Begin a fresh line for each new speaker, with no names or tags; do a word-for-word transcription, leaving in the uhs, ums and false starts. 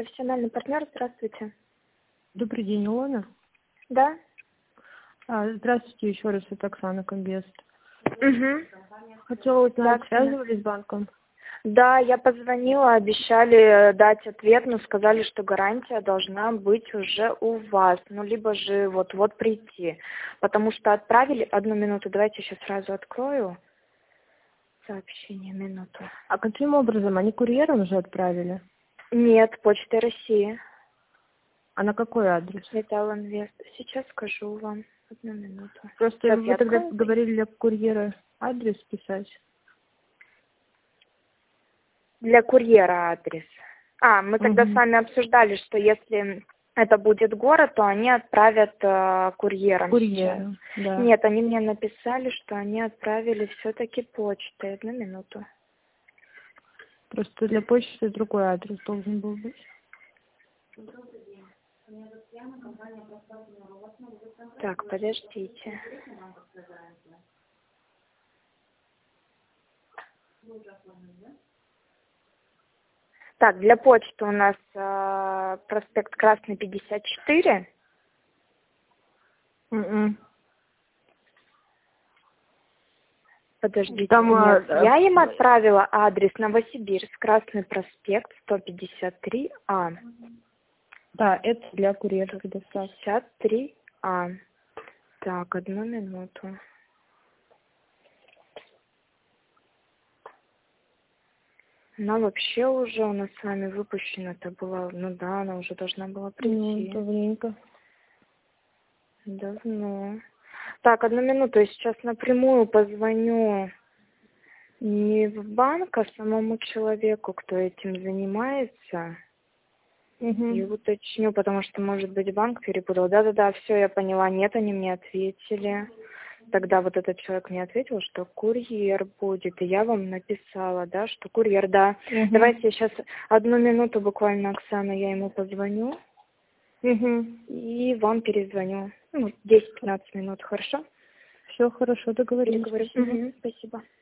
профессиональный партнер. Здравствуйте.
Добрый день, Илона.
Да?
А, здравствуйте еще раз, это Оксана Комбест.
Угу.
Хотела узнать,
Так,
связывались с банком?
Да, я позвонила, обещали дать ответ, но сказали, что гарантия должна быть уже у вас, ну, либо же вот-вот прийти. Потому что отправили, одну минуту, давайте сейчас сразу открою сообщение, минуту.
А каким образом? Они курьером уже отправили?
Нет, Почта России.
А на какой адрес?
Металл Инвест. Сейчас скажу вам, одну минуту.
Просто
Сейчас
вы
я
тогда
открою.
говорили для курьера адрес писать.
Для курьера адрес. А, мы тогда
Угу.
с вами обсуждали, что если это будет город, то они отправят э, курьером.
Курьером, да.
Нет, они мне написали, что они отправили все-таки почтой. Одну минуту.
Просто для почты другой адрес должен был быть.
Так, подождите. Так, для почты у нас э, проспект Красный, пятьдесят четыре.
М-м.
Подождите,
Там,
нет,
а,
я им отправила адрес Новосибирск, Красный проспект, сто пятьдесят три А.
Да, это для курьерской доставки.
пятьдесят три А. Так, одну минуту. Она вообще уже у нас с вами выпущена-то была, ну да, она уже должна была прийти.
Ну, давненько.
Давно. Так, одну минуту, я сейчас напрямую позвоню не в банк, а самому человеку, кто этим занимается.
Угу.
И уточню, потому что, может быть, банк перепутал. Да-да-да, все, я поняла. Нет, они мне ответили. Тогда вот этот человек мне ответил, что курьер будет. И я вам написала, да, что курьер, да.
Угу.
Давайте я сейчас одну минуту буквально, Оксана, я ему позвоню.
Угу.
И вам перезвоню. Ну, десять-пятнадцать минут, хорошо?
Все хорошо, договорились.
Переговорю.
Спасибо.
Угу, спасибо.